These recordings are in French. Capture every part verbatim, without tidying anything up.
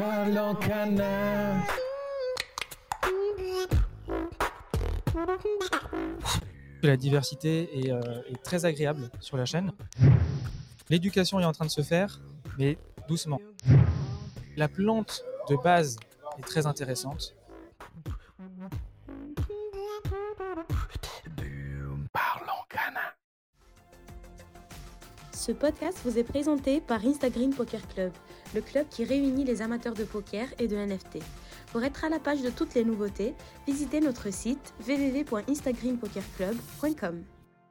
Parlons Cana. La diversité est, euh, est très agréable sur la chaîne. L'éducation est en train de se faire, mais doucement. La plante de base est très intéressante. Parlons Cana. Ce podcast vous est présenté par Instagram Poker Club, le club qui réunit les amateurs de poker et de N F T. Pour être à la page de toutes les nouveautés, visitez notre site w w w point instagram poker club point com.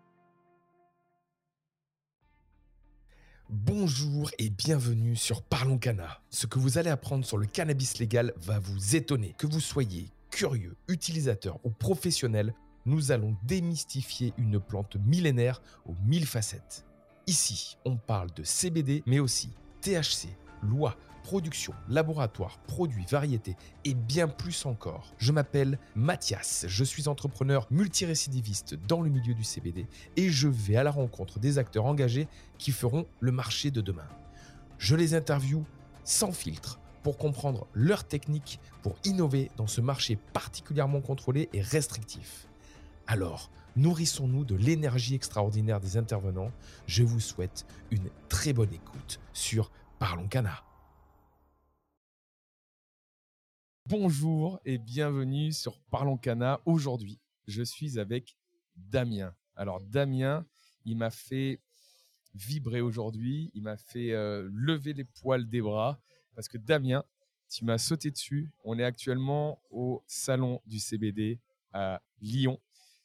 Bonjour et bienvenue sur Parlons Cana. Ce que vous allez apprendre sur le cannabis légal va vous étonner. Que vous soyez curieux, utilisateur ou professionnel, nous allons démystifier une plante millénaire aux mille facettes. Ici, on parle de C B D, mais aussi T H C, loi, production, laboratoire, produits, variétés et bien plus encore. Je m'appelle Mathias, je suis entrepreneur multirécidiviste dans le milieu du C B D et je vais à la rencontre des acteurs engagés qui feront le marché de demain. Je les interviewe sans filtre pour comprendre leurs techniques pour innover dans ce marché particulièrement contrôlé et restrictif. Alors, nourrissons-nous de l'énergie extraordinaire des intervenants. Je vous souhaite une très bonne écoute sur Parlons Cana. Bonjour et bienvenue sur Parlons Cana. Aujourd'hui, je suis avec Damien. Alors Damien, il m'a fait vibrer aujourd'hui, il m'a fait euh, lever les poils des bras parce que Damien, tu m'as sauté dessus. On est actuellement au salon du C B D à Lyon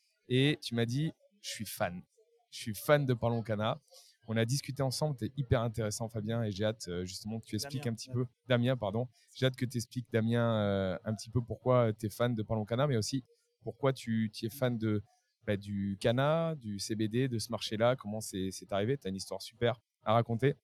et tu m'as dit, je suis fan. Je suis fan de Parlons Cana. On a discuté ensemble, tu es hyper intéressant Fabien et j'ai hâte euh, justement que tu expliques Damien, un petit peu, Damien pardon, j'ai hâte que tu expliques Damien euh, un petit peu pourquoi tu es fan de Parlons Cana, mais aussi pourquoi tu, tu es fan de, bah, du Cana, du C B D, de ce marché-là, comment c'est, c'est arrivé, tu as une histoire super à raconter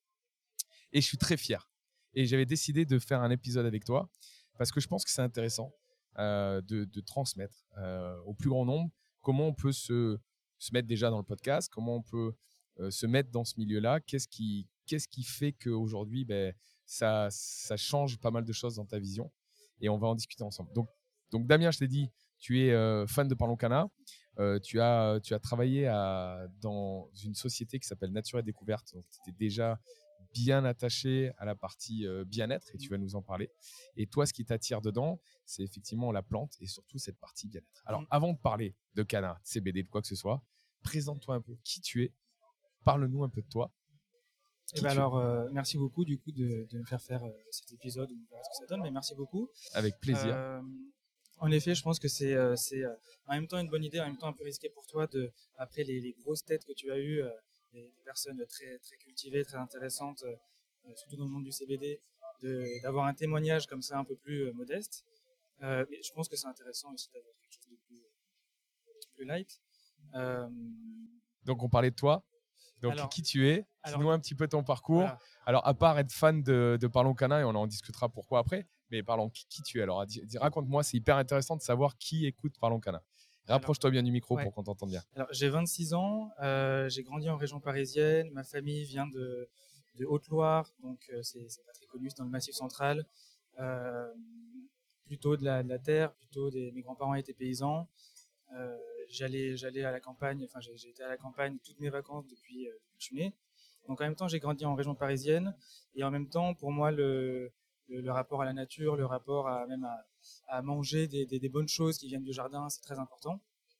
et je suis très fier. Et j'avais décidé de faire un épisode avec toi parce que je pense que c'est intéressant euh, de, de transmettre euh, au plus grand nombre comment on peut se, se mettre déjà dans le podcast, comment on peut Euh, se mettre dans ce milieu-là, qu'est-ce qui, qu'est-ce qui fait qu'aujourd'hui, ben, ça, ça change pas mal de choses dans ta vision et on va en discuter ensemble. Donc, donc Damien, je t'ai dit, tu es euh, fan de Parlons Cana, euh, tu, as, tu as travaillé à, dans une société qui s'appelle Nature et Découverte, donc tu étais déjà bien attaché à la partie euh, bien-être et tu vas nous en parler. Et toi, ce qui t'attire dedans, c'est effectivement la plante et surtout cette partie bien-être. Alors, avant de parler de Cana, C B D, de quoi que ce soit, présente-toi un peu qui tu es. Parle-nous un peu de toi. Et ben alors, euh, merci beaucoup du coup de, de me faire faire euh, cet épisode. On verra ce que ça donne, mais merci beaucoup. Avec plaisir. Euh, en effet, je pense que c'est, euh, c'est euh, en même temps une bonne idée, en même temps un peu risqué pour toi de, après les, les grosses têtes que tu as eues, euh, des, des personnes très, très cultivées, très intéressantes, euh, surtout dans le monde du C B D, de, d'avoir un témoignage comme ça un peu plus euh, modeste. Euh, mais je pense que c'est intéressant aussi d'avoir quelque chose de plus, plus light. Euh, Donc, on parlait de toi. Donc, alors, qui tu es, dis-nous un petit peu ton parcours. Voilà. Alors, à part être fan de, de Parlons Cana, et on en discutera pourquoi après, mais parlons, qui, qui tu es. Alors, dis, dis, raconte-moi, c'est hyper intéressant de savoir qui écoute Parlons Cana. Rapproche-toi bien du micro ouais. pour qu'on t'entende bien. Alors, j'ai vingt-six ans, euh, j'ai grandi en région parisienne, ma famille vient de, de Haute-Loire, donc euh, c'est, c'est pas très connu, c'est dans le Massif central, euh, plutôt de la, de la terre, plutôt des, mes grands-parents étaient paysans. Euh, j'allais, j'allais à la campagne, enfin j'ai, j'ai été à la campagne toutes mes vacances depuis, euh, depuis que je suis né. Donc en même temps, j'ai grandi en région parisienne et en même temps, pour moi, le, le, le rapport à la nature, le rapport à même à, à manger des, des, des bonnes choses qui viennent du jardin, c'est très important.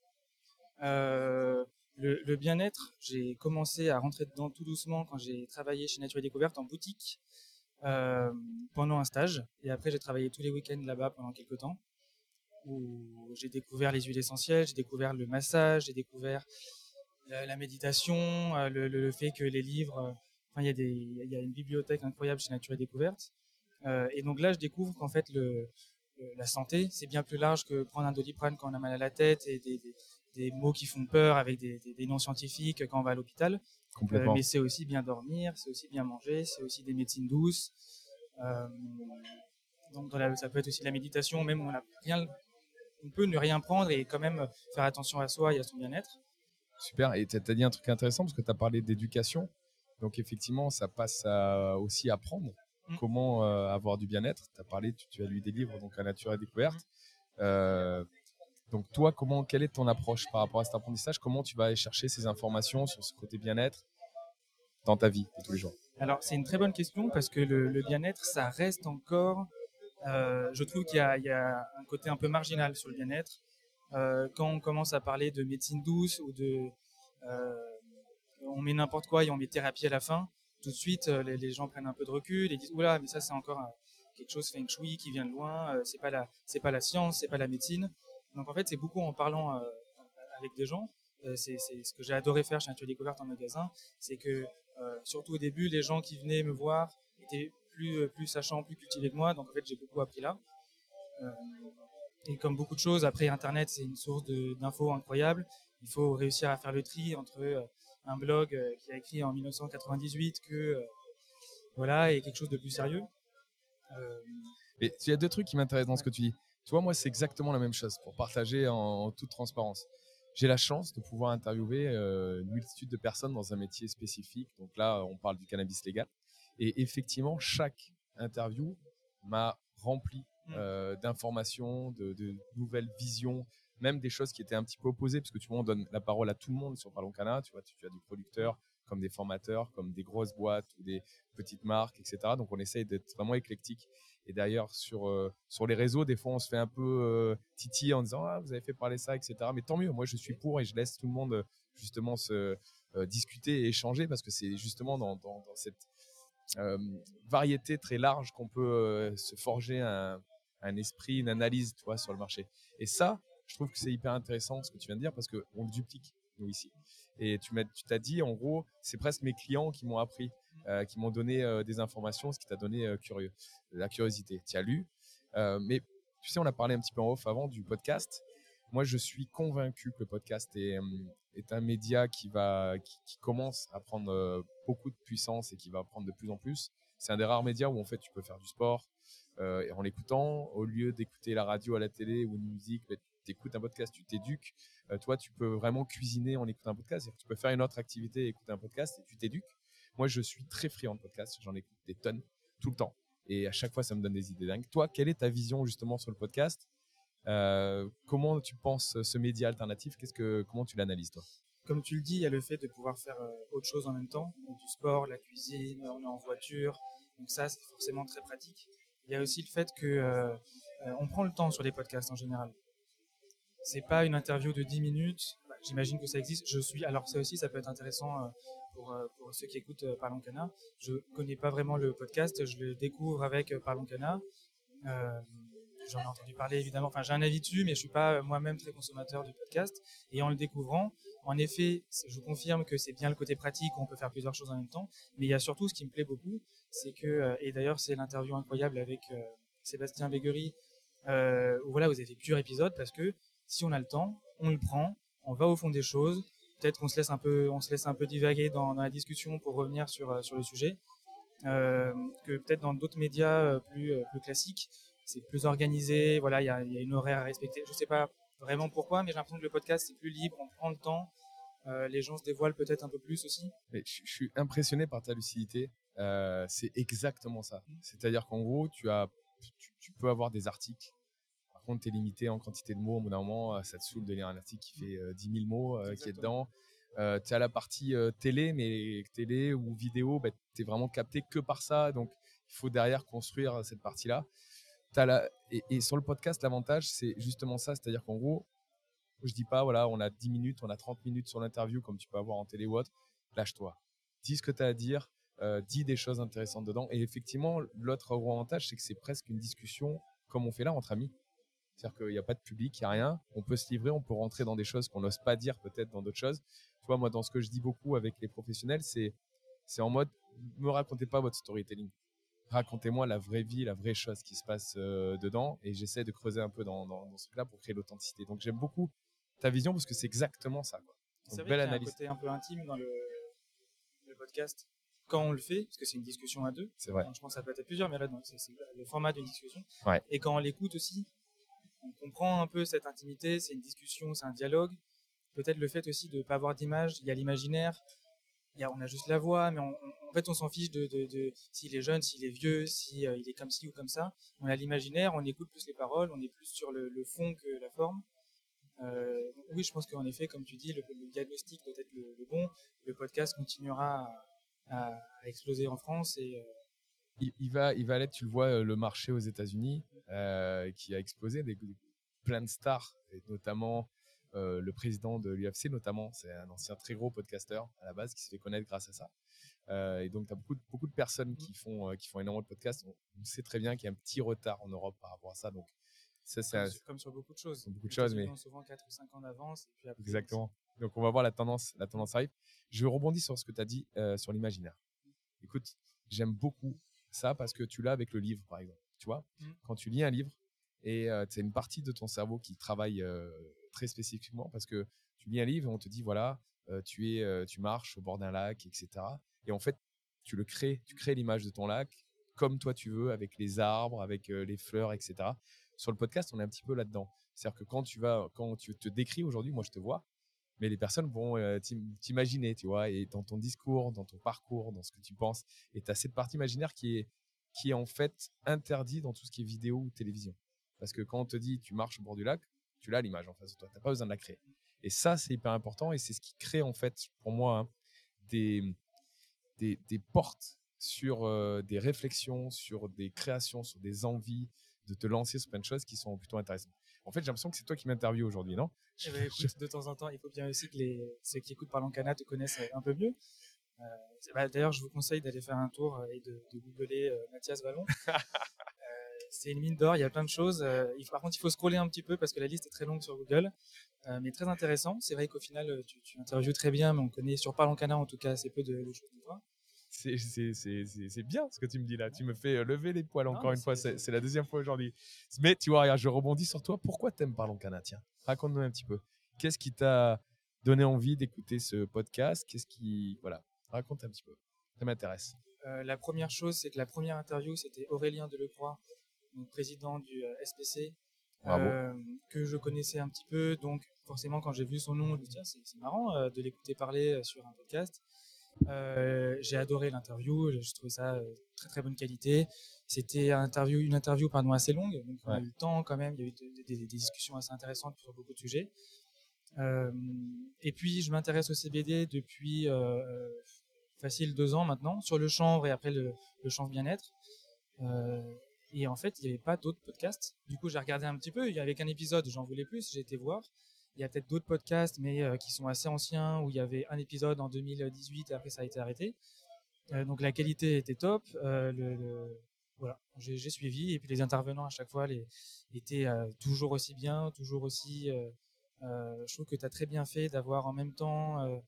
Euh, le, le bien-être, j'ai commencé à rentrer dedans tout doucement quand j'ai travaillé chez Nature et Découverte en boutique euh, pendant un stage. Et après, j'ai travaillé tous les week-ends là-bas pendant quelques temps, où j'ai découvert les huiles essentielles, j'ai découvert le massage, j'ai découvert la, la méditation, euh, le, le, le fait que les livres, euh, enfin il y a des, il y a une bibliothèque incroyable chez Nature et Découverte. Euh, et donc là, je découvre qu'en fait le, le la santé, c'est bien plus large que prendre un Doliprane quand on a mal à la tête et des, des, des mots qui font peur avec des, des, des noms scientifiques quand on va à l'hôpital. Complètement. Euh, mais c'est aussi bien dormir, c'est aussi bien manger, c'est aussi des médecines douces. Euh, donc dans la, ça peut être aussi de la méditation, même on a rien. On peut ne rien prendre et quand même faire attention à soi et à son bien-être. Super. Et tu as dit un truc intéressant parce que tu as parlé d'éducation. Donc, effectivement, ça passe à, aussi à apprendre. mmh. comment euh, avoir du bien-être. Tu as parlé, tu, tu as lu des livres, donc à Nature et Découverte. Mmh. Euh, donc toi, comment, quelle est ton approche par rapport à cet apprentissage? Comment tu vas aller chercher ces informations sur ce côté bien-être dans ta vie de tous les jours? Alors, c'est une très bonne question parce que le, le bien-être, ça reste encore... Euh, je trouve qu'il y a, il y a un côté un peu marginal sur le bien-être. Euh, quand on commence à parler de médecine douce ou de... Euh, on met n'importe quoi et on met thérapie à la fin, tout de suite, euh, les, les gens prennent un peu de recul et disent « Oula, mais ça, c'est encore un, quelque chose feng shui qui vient de loin, euh, c'est pas la, c'est pas la science, c'est pas la médecine. » Donc, en fait, c'est beaucoup en parlant euh, avec des gens. Euh, c'est, c'est ce que j'ai adoré faire chez Nature et Découverte en magasin, c'est que Euh, surtout au début, les gens qui venaient me voir étaient plus, plus sachants, plus cultivés que moi. Donc en fait, j'ai beaucoup appris là. Euh, et comme beaucoup de choses, après Internet, c'est une source de, d'infos incroyable. Il faut réussir à faire le tri entre euh, un blog euh, qui a écrit en dix-neuf cent quatre-vingt-dix-huit que euh, voilà, et quelque chose de plus sérieux. Euh... Mais il y a deux trucs qui m'intéressent dans ce que tu dis. Tu vois, moi, c'est exactement la même chose pour partager en, en toute transparence. J'ai la chance de pouvoir interviewer euh, une multitude de personnes dans un métier spécifique. Donc là, on parle du cannabis légal. Et effectivement, chaque interview m'a rempli euh, d'informations, de, de nouvelles visions, même des choses qui étaient un petit peu opposées, parce que tu vois, on donne la parole à tout le monde sur Parlons Cana. Tu vois, tu, tu as des producteurs, comme des formateurs, comme des grosses boîtes ou des petites marques, et cetera. Donc on essaye d'être vraiment éclectique. Et d'ailleurs, sur, euh, sur les réseaux, des fois, on se fait un peu euh, titiller en disant « Ah, vous avez fait parler ça, et cetera » Mais tant mieux, moi, je suis pour et je laisse tout le monde justement se euh, discuter et échanger parce que c'est justement dans, dans, dans cette euh, variété très large qu'on peut euh, se forger un, un esprit, une analyse, tu vois, sur le marché. Et ça, je trouve que c'est hyper intéressant ce que tu viens de dire parce qu'on le duplique, nous, ici. Et tu, m'as, tu t'as dit, en gros, c'est presque mes clients qui m'ont appris. Euh, qui m'ont donné euh, des informations, ce qui t'a donné euh, curieux, la curiosité. Tu as lu, euh, mais tu sais, on a parlé un petit peu en off avant du podcast. Moi, je suis convaincu que le podcast est, est un média qui, va, qui, qui commence à prendre euh, beaucoup de puissance et qui va prendre de plus en plus. C'est un des rares médias où en fait tu peux faire du sport euh, en l'écoutant, au lieu d'écouter la radio à la télé ou une musique. Tu écoutes un podcast, tu t'éduques. Euh, toi, tu peux vraiment cuisiner en écoutant un podcast. Tu peux faire une autre activité et écouter un podcast et tu t'éduques. Moi, je suis très friand de podcasts. J'en écoute des tonnes tout le temps. Et à chaque fois, ça me donne des idées dingues. Toi, quelle est ta vision justement sur le podcast? euh, Comment tu penses ce média alternatif? Qu'est-ce que, comment tu l'analyses, toi? Comme tu le dis, il y a le fait de pouvoir faire euh, autre chose en même temps. Donc, du sport, la cuisine, on est en voiture. Donc ça, c'est forcément très pratique. Il y a aussi le fait qu'on euh, euh, prend le temps sur les podcasts en général. C'est pas une interview de dix minutes. Bah, j'imagine que ça existe. Je suis, alors ça aussi, ça peut être intéressant euh, pour, euh, pour ceux qui écoutent euh, Parlons Cana. Je connais pas vraiment le podcast. Je le découvre avec euh, Parlons Cana. Euh, j'en ai entendu parler évidemment. Enfin, j'ai un avis dessus, mais je suis pas euh, moi-même très consommateur de podcast. Et en le découvrant, en effet, je confirme que c'est bien le côté pratique. On peut faire plusieurs choses en même temps. Mais il y a surtout ce qui me plaît beaucoup, c'est que, euh, et d'ailleurs, c'est l'interview incroyable avec euh, Sébastien Béguerie, euh, où voilà, vous avez fait plusieurs épisodes parce que si on a le temps, on le prend, on va au fond des choses. Peut-être qu'on se laisse un peu, on se laisse un peu divaguer dans, dans la discussion pour revenir sur sur le sujet. Euh, que peut-être dans d'autres médias plus plus classiques, c'est plus organisé. Voilà, il y a, y a une horaire à respecter. Je sais pas vraiment pourquoi, mais j'ai l'impression que le podcast c'est plus libre. On prend le temps. Euh, les gens se dévoilent peut-être un peu plus aussi. Mais je, je suis impressionné par ta lucidité. Euh, c'est exactement ça. Mmh. C'est-à-dire qu'en gros, tu as, tu, tu peux avoir des articles. Par contre, tu es limité en quantité de mots. Au bout d'un moment, ça te saoule de lire un article qui fait euh, dix mille mots euh, qui est dedans. Euh, tu as la partie euh, télé, mais télé ou vidéo, bah, tu es vraiment capté que par ça. Donc, il faut derrière construire cette partie-là. T'as la... et, et sur le podcast, l'avantage, c'est justement ça. C'est-à-dire qu'en gros, je dis pas, voilà, on a dix minutes, on a trente minutes sur l'interview, comme tu peux avoir en télé ou autre. Lâche-toi. Dis ce que tu as à dire. Euh, dis des choses intéressantes dedans. Et effectivement, l'autre gros avantage, c'est que c'est presque une discussion comme on fait là entre amis. C'est-à-dire qu'il n'y a pas de public, il n'y a rien. On peut se livrer, on peut rentrer dans des choses qu'on n'ose pas dire peut-être dans d'autres choses. Tu vois, moi, dans ce que je dis beaucoup avec les professionnels, c'est, c'est en mode, ne me racontez pas votre storytelling. Racontez-moi la vraie vie, la vraie chose qui se passe euh, dedans. Et j'essaie de creuser un peu dans, dans, dans ce truc-là pour créer l'authenticité. Donc, j'aime beaucoup ta vision parce que c'est exactement ça, quoi. Donc, c'est vrai qu'il y a un côté un peu intime dans le, le podcast quand on le fait, parce que c'est une discussion à deux. C'est vrai. Donc, je pense que ça peut être plusieurs, mais là, donc, c'est, c'est le format d'une discussion. Ouais. Et quand on l'écoute aussi, on comprend un peu cette intimité, c'est une discussion, c'est un dialogue. Peut-être le fait aussi de ne pas avoir d'image, il y a l'imaginaire. y a, on a juste la voix, mais on, on- en fait, on s'en fiche de, de, de s'il est jeune, s'il est vieux, si euh, il est comme ci ou comme ça. On a l'imaginaire, on écoute plus les paroles, on est plus sur le, le fond que la forme. Euh, donc oui, je pense qu'en effet, comme tu dis, le, le diagnostic doit être le, le bon. Le podcast continuera à, à- à exploser en France et euh, Il, il va, il va aller, tu le vois, euh, le marché aux États-Unis euh, qui a explosé, des, des- plein de stars, et notamment euh, le président de l'U F C, notamment, c'est un ancien très gros podcasteur à la base qui se fait connaître grâce à ça. Euh, et donc, tu as beaucoup, de- beaucoup de personnes qui font, euh, qui font énormément de podcasts. On, on sait très bien qu'il y a un petit retard en Europe par rapport à ça. Donc, ça, c'est comme, un- sur, comme sur beaucoup de choses. beaucoup de Les choses, États-Unis mais ont souvent quatre ou cinq ans d'avance. Et puis après, exactement. Donc, on va voir la tendance, la tendance arrive. Je rebondis sur ce que tu as dit euh, sur l'imaginaire. Écoute, j'aime beaucoup ça parce que tu l'as avec le livre, par exemple. Tu vois, Mm. quand tu lis un livre et euh, tu as une partie de ton cerveau qui travaille euh, très spécifiquement parce que tu lis un livre et on te dit, voilà, euh, tu, es, euh, tu marches au bord d'un lac, et cetera. Et en fait, tu le crées, tu crées l'image de ton lac comme toi tu veux, avec les arbres, avec euh, les fleurs, et cetera. Sur le podcast, on est un petit peu là-dedans. C'est-à-dire que quand tu vas, quand tu te décris aujourd'hui, moi je te vois, mais les personnes vont euh, t'im- t'imaginer, tu vois, et dans ton discours, dans ton parcours, dans ce que tu penses, et tu as cette partie imaginaire qui est, qui est en fait interdite dans tout ce qui est vidéo ou télévision. Parce que quand on te dit tu marches au bord du lac, tu l'as l'image en face de toi, tu n'as pas besoin de la créer. Et ça, c'est hyper important et c'est ce qui crée en fait, pour moi, hein, des, des, des portes sur euh, des réflexions, sur des créations, sur des envies de te lancer sur plein de choses qui sont plutôt intéressantes. En fait, j'ai l'impression que c'est toi qui m'interviews aujourd'hui, non? Eh ben, écoute, de temps en temps, il faut bien aussi que les, ceux qui écoutent Parlons Cana te connaissent un peu mieux. Euh, c'est- bah, D'ailleurs, je vous conseille d'aller faire un tour euh, et de, de googler euh, Mathias Vallon. C'est une mine d'or, il y a plein de choses. Euh, il- par contre, il faut scroller un petit peu parce que la liste est très longue sur Google, euh, mais très intéressant. C'est vrai qu'au final, euh, tu, tu interviews très bien, mais on connaît sur Parlons Cana en tout cas assez peu de, de choses de toi. C'est, c'est, c'est, c'est, c'est bien ce que tu me dis là. Tu me fais euh, lever les poils Non, encore mais une fois. c'est- C'est, c'est la deuxième fois aujourd'hui. Mais tu vois, regarde, je rebondis sur toi. Pourquoi t'aimes Parlons Cana? Tiens, raconte-nous un petit peu. Qu'est-ce qui t'a donné envie d'écouter ce podcast? Qu'est-ce qui. Voilà, raconte un petit peu. Ça m'intéresse. Euh, la première chose, c'est que la première interview, c'était Aurélien Delecroix, donc président du euh, S P C, Bravo. euh, que je connaissais un petit peu. Donc, forcément, quand j'ai vu son nom, je me suis dit, tiens, c'est c'est marrant euh, de l'écouter parler euh, sur un podcast. Euh, j'ai adoré l'interview, j'ai trouvé ça euh, très très bonne qualité. C'était une interview, une interview pardon, assez longue, donc on a Ouais. eu le temps quand même, il y a eu des, des- des discussions assez intéressantes sur beaucoup de sujets. Euh, et puis je m'intéresse au C B D depuis euh, facile deux ans maintenant, sur le chanvre et après le, le chanvre bien-être. Euh, et en fait, il n'y avait pas d'autres podcasts. Du coup, j'ai regardé un petit peu, il y avait qu'un épisode, j'en voulais plus, j'ai été voir. Il y a peut-être d'autres podcasts, mais euh, qui sont assez anciens, où il y avait un épisode en deux mille dix-huit et après ça a été arrêté. Euh, donc la qualité était top. Euh, le, le- voilà, j'ai j'ai suivi et puis les intervenants à chaque fois les, étaient euh, toujours aussi bien, toujours aussi. Euh, euh, je trouve que tu as très bien fait d'avoir en même temps euh,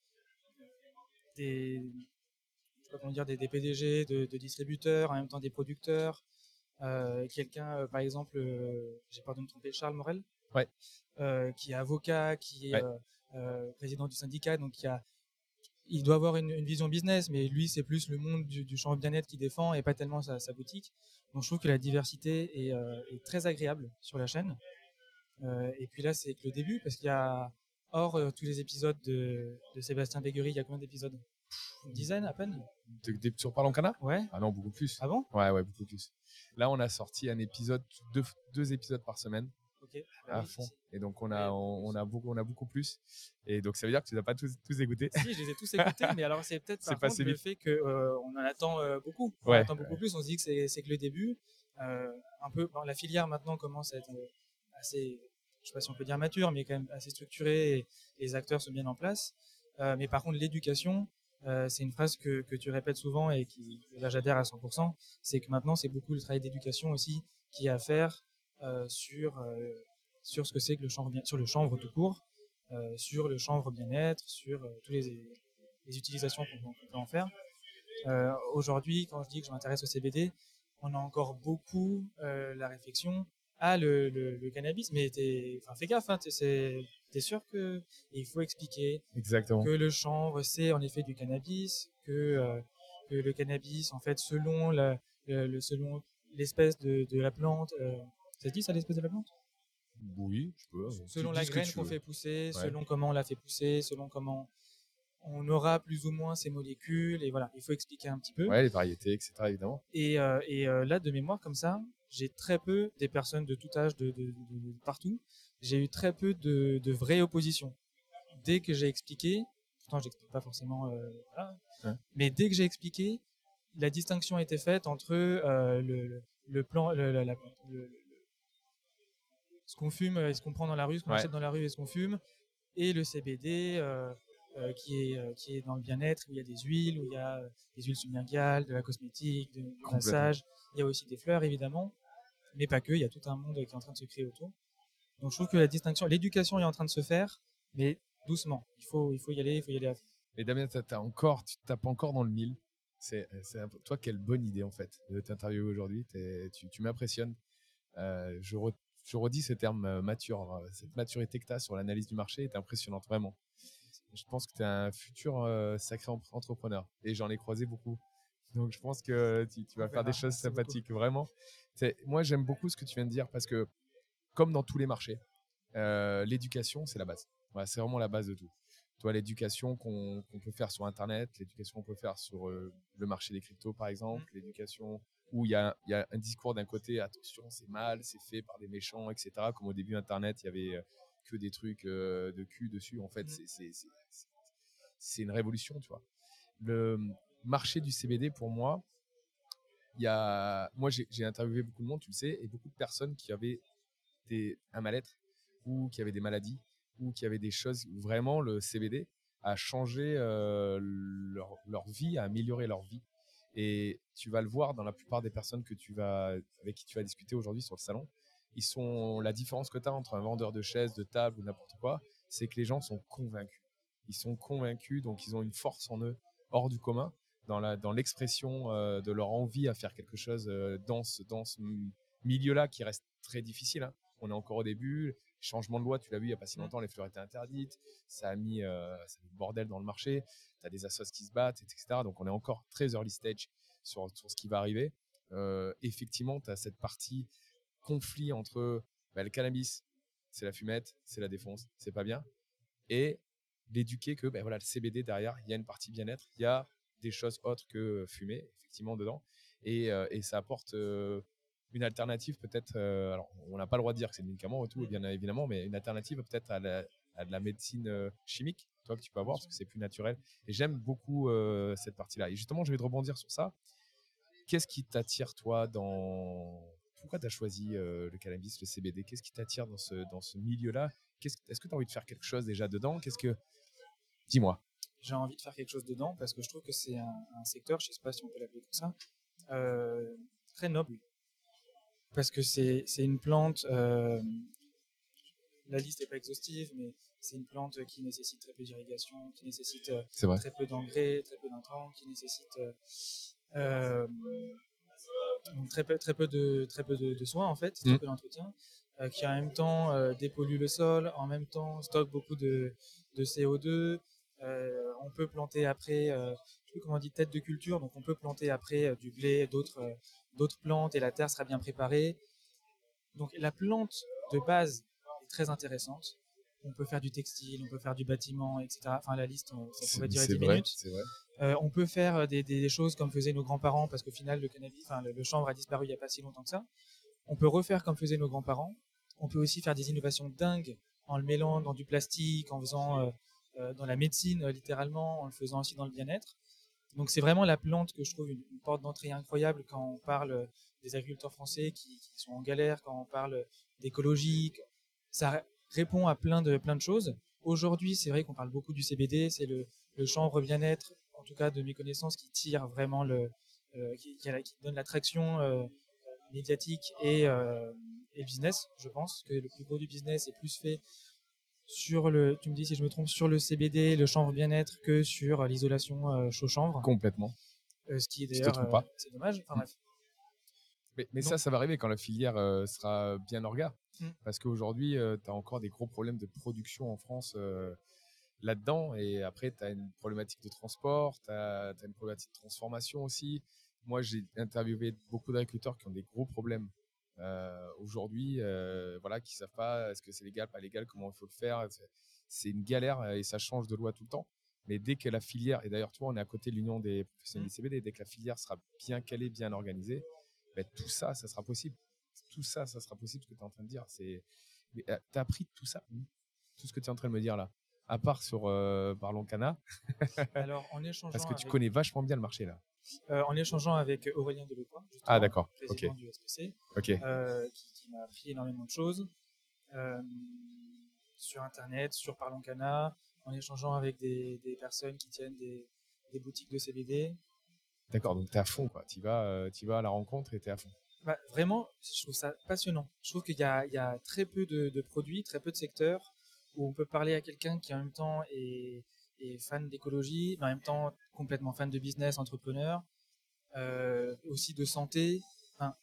des, je sais pas comment dire, des, des P D G de, de distributeurs, en même temps des producteurs. Euh, Quelqu'un, euh, par exemple, euh, j'ai peur de me tromper, Charles Morel, Ouais. euh, qui est avocat, qui est Ouais. euh, euh, président du syndicat, donc qui a il doit avoir une, une vision business, mais lui, c'est plus le monde du, du champ bien-être qui défend et pas tellement sa, sa boutique. Donc, je trouve que la diversité est, euh, est très agréable sur la chaîne. Euh, et puis là, c'est que le début, parce qu'il y a, hors euh, tous les épisodes de, de Sébastien Béguerie, il y a combien d'épisodes? Une dizaine à peine? De- de- sur Parlons Cana? Ouais. Ah non, beaucoup plus. Ah bon? Ouais, ouais, beaucoup plus. Là, on a sorti un épisode, deux, deux épisodes par semaine. Ok. À oui, fond. si. Et donc, on a, on, on a beaucoup, on a beaucoup plus. Et donc, ça veut dire que tu n'as pas tous, tous écouté. Si, je les ai tous écoutés, mais alors c'est peut-être C'est par passé contre le vite. fait qu'on euh, en attend euh, beaucoup. On en Ouais, attend beaucoup ouais. plus. On se dit que c'est c'est que le début. Euh, un peu, bon, la filière maintenant commence à être euh, assez, je sais pas si on peut dire mature, mais quand même assez structurée. Et les acteurs sont bien en place. Euh, mais par contre, l'éducation, euh, c'est une phrase que, que tu répètes souvent et qui, là, j'adhère à cent pour cent. C'est que maintenant, c'est beaucoup le travail d'éducation aussi qui est à faire euh, sur euh, sur ce que c'est que le chanvre bien, sur le chanvre tout court. Euh, sur le chanvre bien-être, sur euh, tous les, les utilisations qu'on qu'on peut en faire. Euh, Aujourd'hui, quand je dis que je m'intéresse au C B D, on a encore beaucoup euh, la réflexion à le, le, le cannabis, mais t'es, enfin, fais gaffe, hein, t'es, c'est- t'es sûr que il faut expliquer Exactement. que le chanvre c'est en effet du cannabis, que, euh, que le cannabis en fait selon la, le, le- selon l'espèce de, de la plante, euh, ça se dit ça l'espèce de la plante? Oui, je peux. Selon Dis la ce que graine tu qu'on veux. fait pousser, Ouais. selon comment on la fait pousser, selon comment on aura plus ou moins ces molécules et voilà, il faut expliquer un petit peu. Ouais, les variétés, et cetera évidemment. Et, euh, et euh, là, de mémoire comme ça, j'ai très peu des personnes de tout âge, de, de, de, de partout. J'ai eu très peu de, de vraies oppositions. Dès que j'ai expliqué, pourtant j'explique pas forcément, euh, voilà, ouais. mais dès que j'ai expliqué, la distinction a été faite entre euh, le, le, le plan, le, la, la, le, ce qu'on fume et ce qu'on prend dans la rue, ce qu'on ouais. achète dans la rue et ce qu'on fume, et le C B D euh, euh, qui, est, euh, qui est dans le bien-être, où il y a des huiles, où il y a des huiles sublinguales, de la cosmétique, de, du massage. Il y a aussi des fleurs, évidemment, mais pas que. Il y a tout un monde qui est en train de se créer autour. Donc je trouve que la distinction, l'éducation est en train de se faire, mais doucement. Il faut, il faut y aller, il faut y aller à fond. Et Damien, t'as encore, tu tapes encore dans le mille. C'est, c'est un, toi, quelle bonne idée en fait de t'interviewer aujourd'hui. Tu, tu m'impressionnes. Euh, je, re, je redis ce terme mature, cette maturité que tu as sur l'analyse du marché est impressionnante, vraiment. Je pense que tu es un futur euh, sacré entrepreneur et j'en ai croisé beaucoup. Donc je pense que tu, tu vas faire des choses sympathiques, vraiment. C'est, moi, j'aime beaucoup ce que tu viens de dire parce que, comme dans tous les marchés, euh, l'éducation, c'est la base. Ouais, c'est vraiment la base de tout. Toi, l'éducation qu'on, qu'on peut faire sur Internet, l'éducation qu'on peut faire sur euh, le marché des cryptos, par exemple, mmh. l'éducation où il y a, y a un discours d'un côté, attention, c'est mal, c'est fait par des méchants, et cetera. Comme au début, Internet, il y avait que des trucs euh, de cul dessus. En fait, mmh. c'est, c'est, c'est, c'est, c'est une révolution, tu vois. Le marché du C B D, pour moi, il y a, moi, j'ai, j'ai interviewé beaucoup de monde, tu le sais, et beaucoup de personnes qui avaient des, un mal-être ou qui avaient des maladies ou qui avaient des choses où vraiment le C B D a changé euh, leur, leur vie, a amélioré leur vie. Et tu vas le voir dans la plupart des personnes que tu vas, avec qui tu vas discuter aujourd'hui sur le salon. Ils sont, la différence que tu as entre un vendeur de chaises, de tables ou n'importe quoi, c'est que les gens sont convaincus. Ils sont convaincus, donc ils ont une force en eux hors du commun dans, la, dans l'expression euh, de leur envie à faire quelque chose euh, dans ce, dans ce milieu-là qui reste très difficile. Hein. On est encore au début. Changement de loi, tu l'as vu il n'y a pas si longtemps, les fleurs étaient interdites. Ça a mis, euh, ça a mis le bordel dans le marché. Tu as des assos qui se battent, et cetera. Donc, on est encore très early stage sur, sur ce qui va arriver. Euh, effectivement, tu as cette partie conflit entre bah, le cannabis, c'est la fumette, c'est la défonce, c'est pas bien. Et d'éduquer que bah, voilà, le C B D derrière, il y a une partie bien-être, il y a des choses autres que fumer, effectivement, dedans. Et, euh, et ça apporte... Euh, une alternative peut-être, euh, alors on n'a pas le droit de dire que c'est des médicaments et tout, bien évidemment, mais une alternative peut-être à, la, à de la médecine euh, chimique, toi que tu peux avoir, parce que c'est plus naturel. Et j'aime beaucoup euh, cette partie-là. Et justement, je vais te rebondir sur ça. Qu'est-ce qui t'attire, toi, dans... Pourquoi tu as choisi euh, le cannabis, le C B D ? Qu'est-ce qui t'attire dans ce, dans ce milieu-là ? Qu'est-ce... Est-ce que tu as envie de faire quelque chose déjà dedans ? Qu'est-ce que... Dis-moi. J'ai envie de faire quelque chose dedans parce que je trouve que c'est un, un secteur, je ne sais pas si on peut l'appeler comme ça, euh, très noble. Parce que c'est, c'est une plante, euh, la liste n'est pas exhaustive, mais c'est une plante qui nécessite très peu d'irrigation, qui nécessite euh, très peu d'engrais, très peu d'intrants, qui nécessite euh, euh, très peu, très peu, de, très peu de, de soins, en fait, très mmh. peu d'entretien, euh, qui en même temps euh, dépollue le sol, en même temps stocke beaucoup de, de C O deux. Euh, on peut planter après, euh, je ne sais plus comment on dit, tête de culture, donc on peut planter après euh, du blé, d'autres... Euh, d'autres plantes et la terre sera bien préparée. Donc la plante de base est très intéressante. On peut faire du textile, on peut faire du bâtiment, et cetera. Enfin la liste, ça pourrait durer dix minutes. C'est vrai. Euh, on peut faire des, des, des choses comme faisaient nos grands-parents parce qu'au final le cannabis, enfin le, le chanvre a disparu il n'y a pas si longtemps que ça. On peut refaire comme faisaient nos grands-parents. On peut aussi faire des innovations dingues en le mêlant dans du plastique, en faisant euh, euh, dans la médecine euh, littéralement, en le faisant aussi dans le bien-être. Donc c'est vraiment la plante que je trouve une, une porte d'entrée incroyable quand on parle des agriculteurs français qui, qui sont en galère, quand on parle d'écologie. Ça répond à plein de, plein de choses. Aujourd'hui, c'est vrai qu'on parle beaucoup du C B D, c'est le, le chanvre bien-être, en tout cas de mes connaissances, qui tire vraiment, le, euh, qui, qui, qui donne l'attraction euh, médiatique et, euh, et business. Je pense que le plus gros du business est plus fait sur le, tu me dis si je me trompe, sur le C B D, le chanvre bien-être, que sur l'isolation euh, chaud-chanvre. Complètement. Euh, ce qui est d'ailleurs, euh, c'est dommage. Enfin, bref. Mais, mais ça, ça va arriver quand la filière euh, sera bien orga. Mm. Parce qu'aujourd'hui, euh, tu as encore des gros problèmes de production en France euh, là-dedans. Et après, tu as une problématique de transport, tu as une problématique de transformation aussi. Moi, j'ai interviewé beaucoup d'agriculteurs qui ont des gros problèmes Euh, aujourd'hui, euh, voilà, qui savent pas est-ce que c'est légal, pas légal, comment il faut le faire. C'est, c'est une galère et ça change de loi tout le temps. Mais dès que la filière, et d'ailleurs, toi, on est à côté de l'Union des professionnels Mm. du C B D, dès que la filière sera bien calée, bien organisée, ben, tout ça, ça sera possible. Tout ça, ça sera possible, ce que tu es en train de dire. Tu as appris tout ça, tout ce que tu es en train de me dire là, à part sur euh, Parlons Cana, Alors, en échangeant parce que tu avec, connais vachement bien le marché là. euh, en échangeant avec Aurélien Delecroix, justement, Ah, d'accord. président Ok. du S P C, Ok. euh, qui, qui m'a appris énormément de choses euh, sur Internet, sur Parlons Cana, en échangeant avec des, des personnes qui tiennent des, des boutiques de C B D. D'accord, donc tu es à fond, quoi. Tu vas, euh, tu vas à la rencontre et tu es à fond. Bah, vraiment, je trouve ça passionnant. Je trouve qu'il y a, il y a très peu de, de produits, très peu de secteurs où on peut parler à quelqu'un qui en même temps est, est fan d'écologie, mais en même temps complètement fan de business, entrepreneur, euh, aussi de santé. Enfin,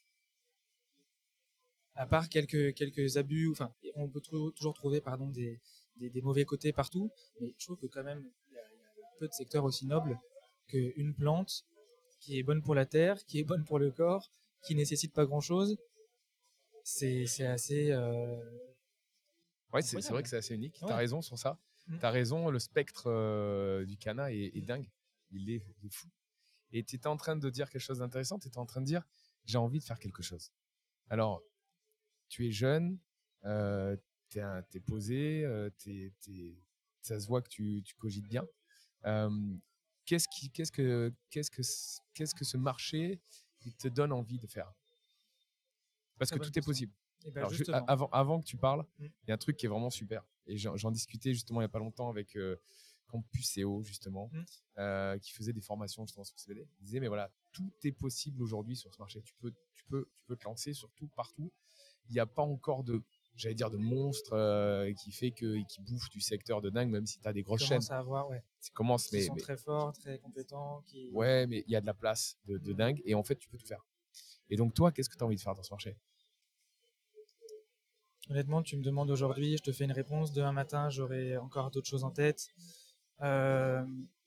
à part quelques, quelques abus, enfin, on peut trou- toujours trouver pardon, des, des, des mauvais côtés partout, mais je trouve que quand même, il y a, il y a peu de secteurs aussi nobles qu'une plante qui est bonne pour la terre, qui est bonne pour le corps, qui nécessite pas grand-chose. C'est, c'est assez... Euh, Ouais, c'est c'est incroyable. vrai que c'est assez unique. Tu as Ouais. raison sur ça. Mm. Tu as raison, le spectre euh, du cana est, est dingue. Il est, il est fou. Et tu étais en train de dire quelque chose d'intéressant. Tu étais en train de dire j'ai envie de faire quelque chose. Alors, tu es jeune, euh, tu es posé, euh, t'es- t'es- ça se voit que tu, tu cogites bien. Euh, qu'est-ce, qui, qu'est-ce, que, qu'est-ce, que, qu'est-ce que ce marché il te donne envie de faire? Parce Très que bonne tout est question. possible. Et ben Alors, ju- justement, avant, avant que tu parles, il Mm. y a un truc qui est vraiment super. Et j'en, j'en discutais justement il n'y a pas longtemps avec euh, Campus C O, justement, Mm. euh, qui faisait des formations justement sur le C B D. Il disait, mais voilà, tout est possible aujourd'hui sur ce marché. Tu peux, tu peux, tu peux te lancer surtout partout. Il n'y a pas encore de, j'allais dire, de monstre euh, qui fait que, qui bouffe du secteur de dingue, même si tu as des grosses chaînes. commence à avoir, ouais, Tu commences, qui mais, sont mais- très forts, très compétents, qui... ouais, mais il y a de la place de, de Mm. dingue. Et en fait, tu peux tout faire. Et donc, toi, qu'est-ce que tu as envie de faire dans ce marché? Honnêtement, tu me demandes aujourd'hui, je te fais une réponse. Demain matin, j'aurai encore d'autres choses en tête. Euh,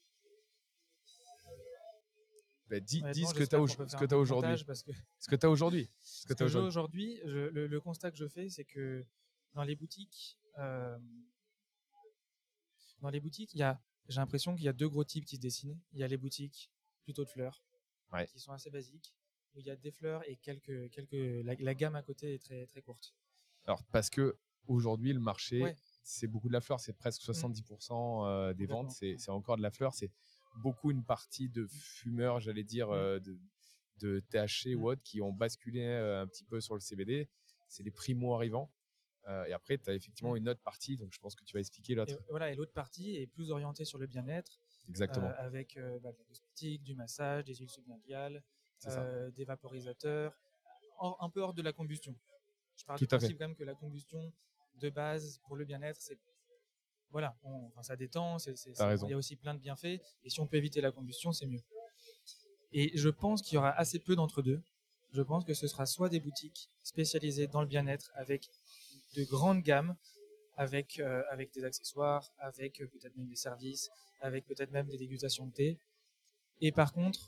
Bah, dis, dis honnêtement, ce que tu as j'espère qu'on peut faire un bon aujourd'hui. montage parce que Ce que tu as aujourd'hui. Ce que ce tu as que j'ai aujourd'hui. aujourd'hui, je- le, le constat que je fais, c'est que dans les boutiques, euh, dans les boutiques, il y a, j'ai l'impression qu'il y a deux gros types qui se dessinent. Il y a les boutiques plutôt de fleurs, Ouais. qui sont assez basiques, où il y a des fleurs et quelques, quelques, la, la gamme à côté est très, très courte. Alors, parce que aujourd'hui, le marché, Ouais. c'est beaucoup de la fleur. C'est presque soixante-dix pour cent euh, des Complètement. ventes. C'est c'est encore de la fleur. C'est beaucoup une partie de fumeurs, j'allais dire, Mm. euh, de, de T H C Mm. ou autres, qui ont basculé euh, un petit peu sur le C B D. C'est les primo-arrivants. Euh, et après, tu as effectivement Mm. une autre partie. Donc, je pense que tu vas expliquer l'autre. Et, voilà, et l'autre partie est plus orientée sur le bien-être, Exactement. euh, avec euh, bah, de la cosmétique, du massage, des huiles sublinguales, C'est ça. euh, des vaporisateurs, hors- un peu hors de la combustion. Je parle Tout du à fait. principe quand même que la combustion de base pour le bien-être, c'est voilà, on- enfin, ça détend, c'est, c'est- T'as c'est- raison. il y a aussi plein de bienfaits, et si on peut éviter la combustion, c'est mieux. Et je pense qu'il y aura assez peu d'entre deux. Je pense que ce sera soit des boutiques spécialisées dans le bien-être avec de grandes gammes, avec, euh, avec des accessoires, avec euh, peut-être même des services, avec peut-être même des dégustations de thé. Et par contre,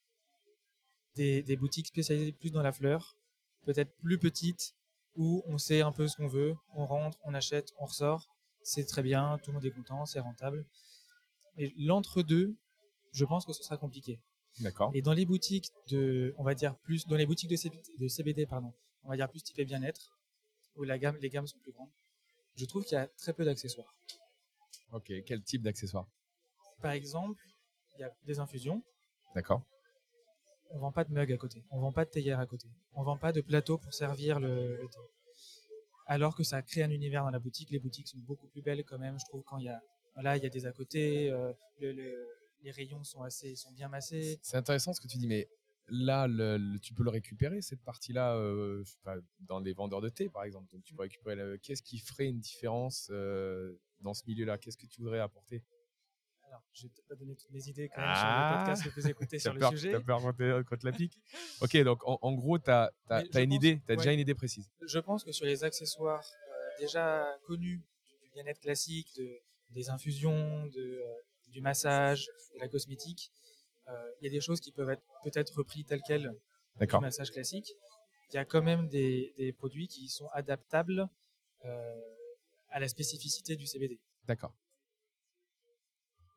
des, des boutiques spécialisées plus dans la fleur, peut-être plus petites, où on sait un peu ce qu'on veut, on rentre, on achète, on ressort, c'est très bien, tout le monde est content, c'est rentable. Et l'entre-deux, je pense que ce sera compliqué. D'accord. Et dans les boutiques de, on va dire plus, dans les boutiques de, C B D, de C B D, pardon, on va dire plus typé bien-être, où la gamme, les gammes sont plus grandes, je trouve qu'il y a très peu d'accessoires. Ok. Quel type d'accessoires? Par exemple, il y a des infusions. D'accord. On vend pas de mug à côté, on vend pas de théière à côté, on vend pas de plateau pour servir le, le thé. Alors que ça crée un univers dans la boutique. Les boutiques sont beaucoup plus belles quand même, je trouve, quand il y a, voilà, il y a des à côté, euh, le, le, les rayons sont assez, sont bien massés. C'est intéressant ce que tu dis, mais là, le, le- tu peux le récupérer, cette partie-là, euh, je sais pas, dans les vendeurs de thé, par exemple. Donc, tu peux récupérer. le- Qu'est-ce qui ferait une différence euh, dans ce milieu-là? Qu'est-ce que tu voudrais apporter? Alors, je vais peut-être pas donner toutes mes idées quand même sur les podcasts que vous écoutez sur T'as le peur, sujet. t'as peur quand, t'es- quand la pique? Ok, donc en, en gros, tu as, Mais je une pense- idée, tu as ouais. déjà une idée précise. Je pense que sur les accessoires euh, déjà connus du bien-être classique, de, des infusions, de, euh, du massage, de la cosmétique, euh, il y a des choses qui peuvent être peut-être repris telles quelles du D'accord. massage classique. Il y a quand même des, des produits qui sont adaptables euh, à la spécificité du C B D. D'accord.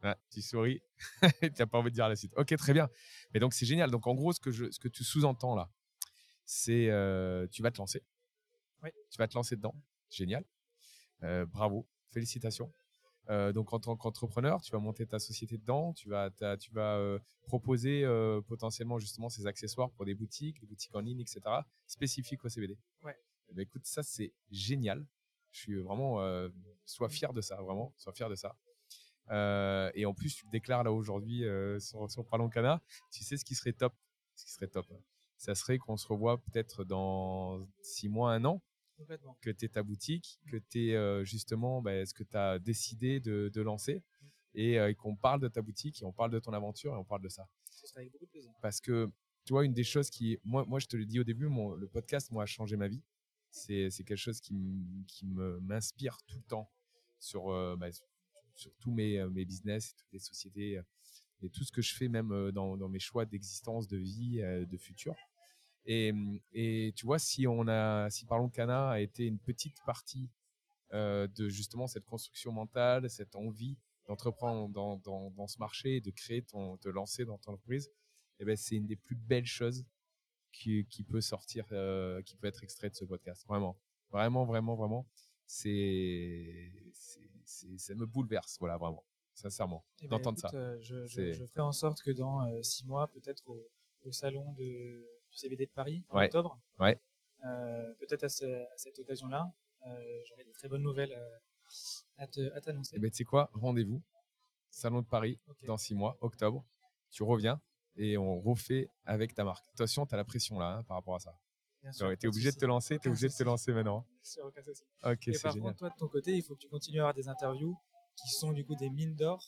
Ah, tu souris. Tu n'as pas envie de dire la suite. Ok, très bien. Mais donc, c'est génial. Donc, en gros, ce que, je, ce que tu sous-entends là, c'est euh, tu vas te lancer. Oui. Tu vas te lancer dedans. Génial. Euh, bravo. Félicitations. Euh, donc, en tant qu'entrepreneur, tu vas monter ta société dedans. Tu vas, tu vas euh, proposer euh, potentiellement justement ces accessoires pour des boutiques, des boutiques en ligne, et cetera, spécifiques au C B D. Ouais. Eh bien, écoute, ça, c'est génial. Je suis vraiment, euh, sois fier de ça, vraiment, sois fier de ça. Euh, et en plus, tu te déclares là aujourd'hui euh, sur, sur Parlons Cana. Tu sais ce qui serait top, ce qui serait top, hein. Ça serait qu'on se revoit peut-être dans six mois, un an, Complètement. que tu aies ta boutique, que tu aies euh, justement bah, ce que tu as décidé de, de lancer et, euh, et qu'on parle de ta boutique et on parle de ton aventure et on parle de ça. Ce serait avec beaucoup de plaisir. Parce que, tu vois, une des choses qui, moi, moi je te l'ai dit au début, mon, le podcast, moi, a changé ma vie. C'est, c'est quelque chose qui, m- qui me, m'inspire tout le temps sur, euh, bah, sur, sur tous mes, euh, mes business, toutes les sociétés euh, et tout ce que je fais, même euh, dans, dans mes choix d'existence, de vie, euh, de futur. Et, et tu vois, si on a, si Parlons Cana a été une petite partie euh, de justement cette construction mentale, cette envie d'entreprendre dans, dans, dans ce marché, de créer ton, de lancer dans ton entreprise, eh ben c'est une des plus belles choses qui, qui peut sortir, euh, qui peut être extrait de ce podcast. Vraiment, vraiment, vraiment, vraiment. C'est, c'est, c'est, ça me bouleverse, voilà, vraiment, sincèrement, Eh ben, d'entendre écoute, ça. euh, je, je, C'est- je ferai en sorte que dans euh, six mois, peut-être au, au salon de, du C B D de Paris, en Ouais. octobre, Ouais. euh, peut-être à, ce- à cette occasion-là, euh, j'aurai des très bonnes nouvelles euh, à, te, à t'annoncer. Eh ben, tu sais quoi, rendez-vous, Salon de Paris, Ok. dans six mois, octobre. Tu reviens et on refait avec ta marque. Attention, tu as la pression là hein, par rapport à ça. Bien Tu sûr, es pas de obligé de souci. te lancer, tu es Aucun obligé de te souci. lancer maintenant. Bien sûr, aucun souci. Ok, Et c'est par génial. contre, toi, de ton côté, il faut que tu continues à avoir des interviews qui sont du coup des mines d'or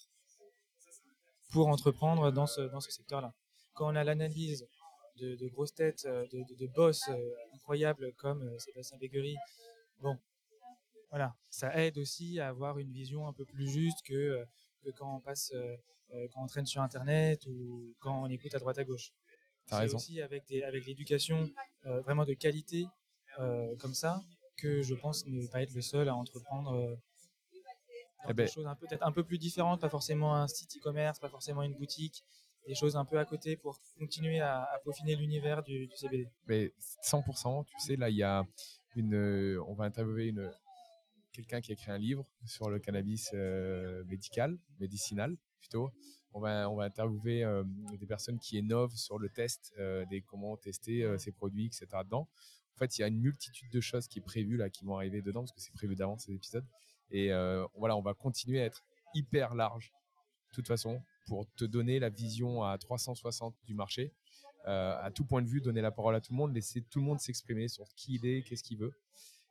pour entreprendre dans ce, dans ce secteur-là. Quand on a l'analyse de, de grosses têtes, euh, de, de, de boss euh, incroyables comme euh, Sébastien Béguerie, bon, voilà, ça aide aussi à avoir une vision un peu plus juste que, euh, que quand on passe, euh, euh, quand on traîne sur Internet ou quand on écoute à droite à gauche. T'as C'est raison. aussi avec, des, avec l'éducation euh, vraiment de qualité euh, comme ça que je pense ne pas être le seul à entreprendre euh, dans Eh des ben, choses un peu- peut-être un peu plus différentes, pas forcément un site e-commerce, pas forcément une boutique, des choses un peu à côté pour continuer à, à peaufiner l'univers du, du C B D. mais cent pour cent, tu sais, là, il y a une. euh, On va interviewer une, quelqu'un qui a écrit un livre sur le cannabis euh, médical, médicinal plutôt. On va, on va interviewer euh, des personnes qui innovent sur le test, euh, des comment tester euh, ces produits, et cetera dedans. En fait, il y a une multitude de choses qui est prévue là, qui vont arriver dedans parce que c'est prévu d'avance ces épisodes. Et euh, voilà, on va continuer à être hyper large, de toute façon, pour te donner la vision à trois cent soixante du marché, euh, à tout point de vue, donner la parole à tout le monde, laisser tout le monde s'exprimer sur qui il est, qu'est-ce qu'il veut.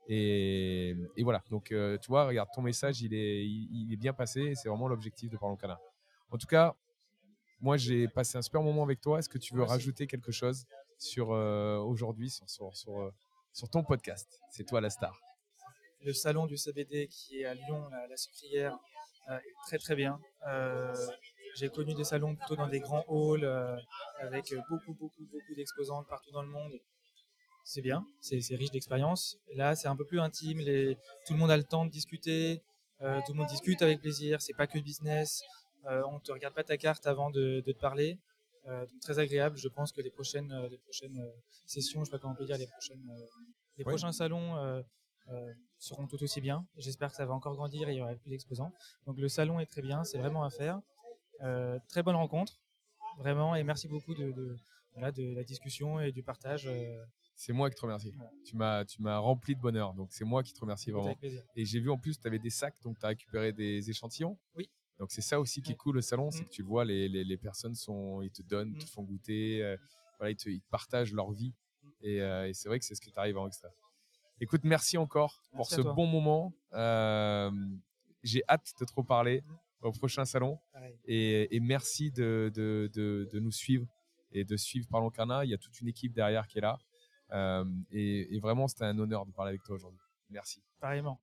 Et, et voilà, donc euh, tu vois, regarde, ton message, il est, il, il est bien passé et c'est vraiment l'objectif de Parlons Cana. En tout cas, moi, j'ai passé un super moment avec toi. Est-ce que tu veux Moi aussi. rajouter quelque chose sur euh, aujourd'hui, sur, sur, sur, euh, sur ton podcast? C'est toi la star. Le salon du C B D qui est à Lyon, la, la Sucrière, euh, est très très bien. Euh, j'ai connu des salons plutôt dans des grands halls euh, avec beaucoup beaucoup beaucoup d'exposants partout dans le monde. C'est bien, c'est, c'est riche d'expérience. Là, c'est un peu plus intime. Les, tout le monde a le temps de discuter. Euh, tout le monde discute avec plaisir. C'est pas que business. Euh, on te regarde pas ta carte avant de, de te parler. Euh, donc très agréable. Je pense que les prochaines, euh, les prochaines euh, sessions, je sais pas comment on peut dire, les prochaines, euh, les Ouais. prochains salons euh, euh, seront tout aussi bien. J'espère que ça va encore grandir et il y aura plus d'exposants. Donc le salon est très bien. C'est vraiment à faire. Euh, très bonne rencontre, vraiment. Et merci beaucoup de, de, voilà, de la discussion et du partage. Euh, C'est moi qui te remercie. Ouais. Tu m'as, tu m'as rempli de bonheur. Donc, c'est moi qui te remercie écoute, vraiment. avec plaisir. Et j'ai vu en plus, tu avais des sacs, donc tu as récupéré des échantillons. Oui. Donc, c'est ça aussi qui est Ouais. cool au salon, c'est Mm. que tu le vois, les, les, les personnes, sont, ils te donnent, Mm. te font goûter, euh, voilà, ils, te, ils te partagent leur vie. Et, euh, et c'est vrai que c'est ce que tu arrives à en extraire. Écoute, merci encore pour Merci à ce toi. bon moment. Euh, j'ai hâte de te reparler Mm. au prochain salon. Pareil. Et, et merci de, de, de, de nous suivre et de suivre Parlons Cana. Il y a toute une équipe derrière qui est là. Euh, et, et vraiment, c'était un honneur de parler avec toi aujourd'hui. Merci. Pareillement.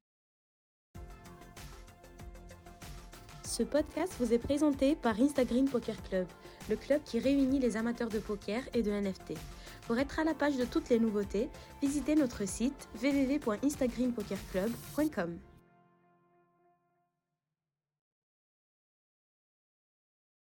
Ce podcast vous est présenté par Instagram Poker Club, le club qui réunit les amateurs de poker et de N F T. Pour être à la page de toutes les nouveautés, visitez notre site w w w point instagram poker club point com.